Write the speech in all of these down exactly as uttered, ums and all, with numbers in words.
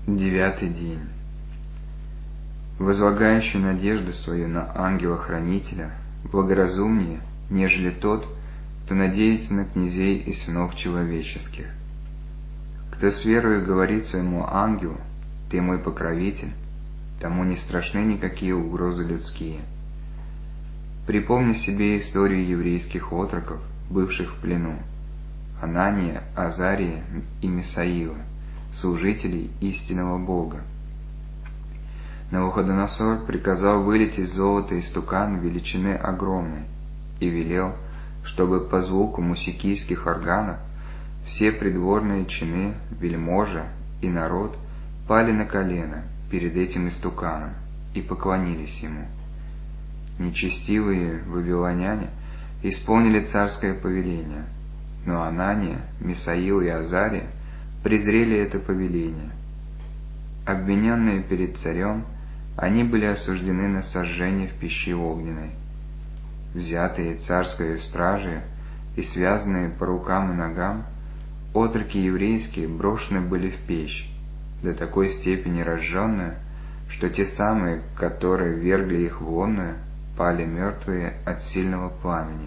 Девятый день. Возлагающий надежду свою на ангела-хранителя благоразумнее, нежели тот, кто надеется на князей и сынов человеческих. Кто с верою говорит своему ангелу: «Ты мой покровитель», тому не страшны никакие угрозы людские. Припомни себе историю еврейских отроков, бывших в плену: Анания, Азария и Мисаила, служителей истинного Бога. Навуходоносор приказал вылить из золота истукан величины огромной и велел, чтобы по звуку мусикийских органов все придворные чины, вельможи и народ пали на колено перед этим истуканом и поклонились ему. Нечестивые вавилоняне исполнили царское повеление, но Анания, Мисаил и Азария презрели это повеление. Обвиненные перед царем, они были осуждены на сожжение в печи огненной. Взятые царской стражей и связанные по рукам и ногам, отроки еврейские брошены были в печь, до такой степени разжженную, что те самые, которые вергли их в онную, пали мертвые от сильного пламени.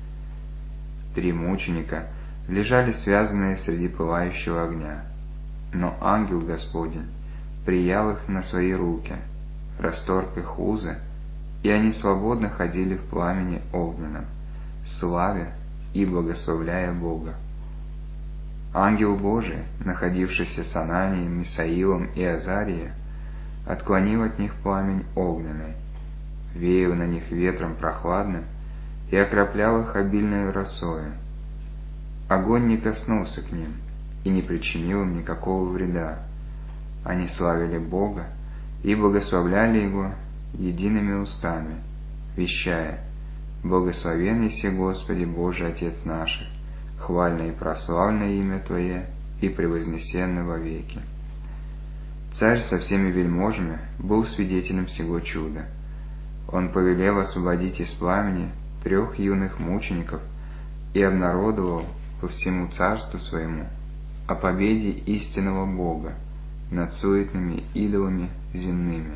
Три мученика лежали связанные среди пылающего огня, но ангел Господень приял их на свои руки, расторг их узы, и они свободно ходили в пламени огненном, славя и благословляя Бога. Ангел Божий, находившийся с Ананием, Мисаилом и Азарией, отклонил от них пламень огненный, веял на них ветром прохладным и окроплял их обильной росою. Огонь не коснулся к ним и не причинил им никакого вреда. Они славили Бога и благословляли Его едиными устами, вещая: «Благословен еси Господи Боже Отец наших, хвально и прославлено имя Твое, и превознесенно во веки». Царь со всеми вельможами был свидетелем всего чуда. Он повелел освободить из пламени трех юных мучеников и обнародовал по всему царству своему о победе истинного Бога над суетными идолами земными.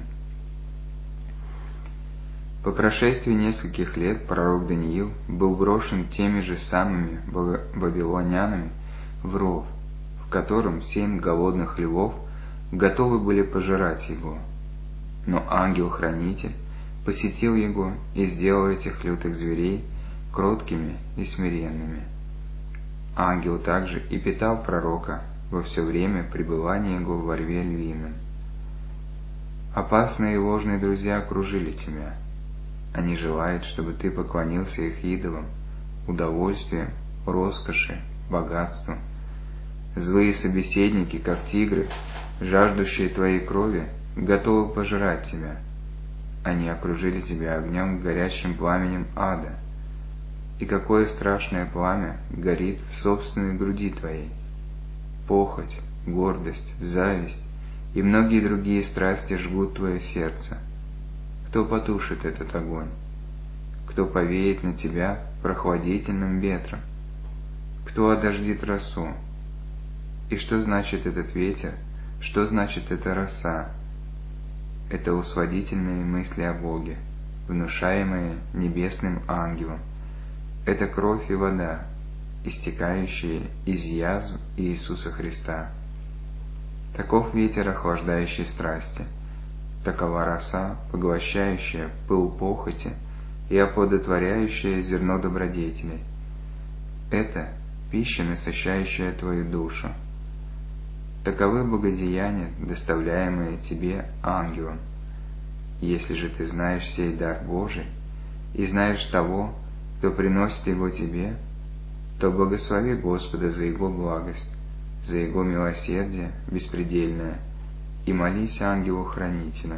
По прошествии нескольких лет пророк Даниил был брошен теми же самыми вавилонянами в ров, в котором семь голодных львов готовы были пожирать его. Но ангел-хранитель посетил его и сделал этих лютых зверей кроткими и смиренными. Ангел также и питал пророка во все время пребывания его во рве львином. Опасные и ложные друзья окружили тебя. Они желают, чтобы ты поклонился их идолам, удовольствиям, роскоши, богатству. Злые собеседники, как тигры, жаждущие твоей крови, готовы пожирать тебя. Они окружили тебя огнем, горящим пламенем ада. И какое страшное пламя горит в собственной груди твоей! Похоть, гордость, зависть и многие другие страсти жгут твое сердце. Кто потушит этот огонь? Кто повеет на тебя прохладительным ветром? Кто одождит росу? И что значит этот ветер? Что значит эта роса? Это усладительные мысли о Боге, внушаемые небесным ангелом. Это кровь и вода, истекающие из язв Иисуса Христа. Таков ветер, охлаждающий страсти. Такова роса, поглощающая пыл похоти и оплодотворяющая зерно добродетелей. Это пища, насыщающая твою душу. Таковы благодеяния, доставляемые тебе ангелом. Если же ты знаешь сей дар Божий и знаешь того, кто приносит его тебе, то благослови Господа за Его благость, за Его милосердие беспредельное, и молись ангелу-хранителю.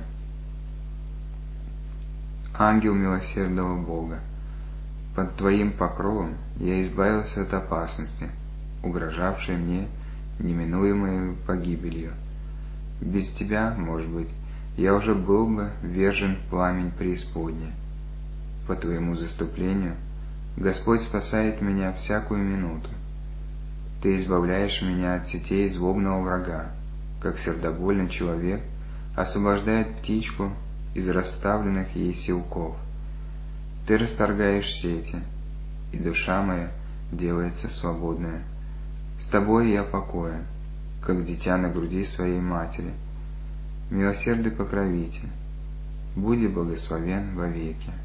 Ангел милосердного Бога, под Твоим покровом я избавился от опасности, угрожавшей мне неминуемой погибелью. Без Тебя, может быть, я уже был бы ввержен в пламень преисподней. По Твоему заступлению Господь спасает меня всякую минуту. Ты избавляешь меня от сетей злобного врага, как сердобольный человек освобождает птичку из расставленных ей силков. Ты расторгаешь сети, и душа моя делается свободная. С тобой я покоен, как дитя на груди своей матери. Милосердный покровитель, буди благословен вовеки.